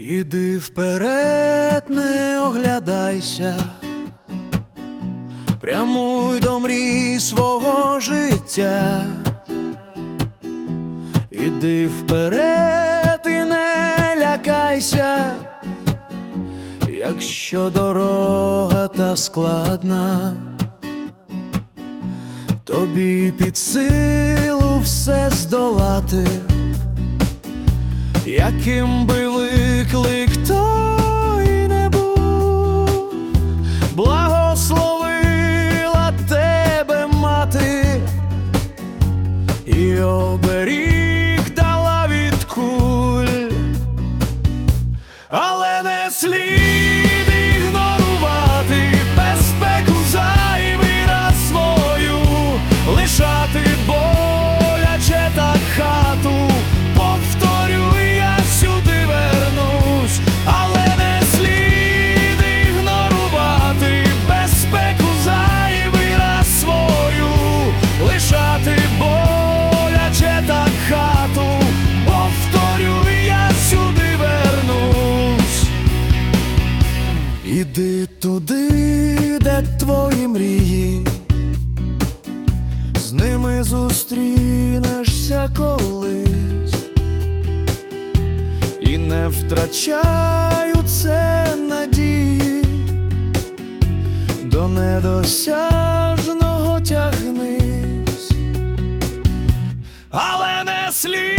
Іди вперед, не оглядайся, прямуй до мрій свого життя. Іди вперед і не лякайся, якщо дорога та складна, тобі під силу все здолати, яким би виклик той не був. Благословила тебе мати і оберіг дала від куль, але не слід ігнорувати безпеку зайвий раз свою, лишати боляче так хату. Повторюй, я сюди вернусь, але не слід ігнорувати безпеку зайвий раз свою, лишати боляче так хату. Повторюй, я сюди вернусь. Іди туди, де твої мрії, з ними зустрінешся колись, і не втрачай у це надії, до недосяжного тягнись, але не слід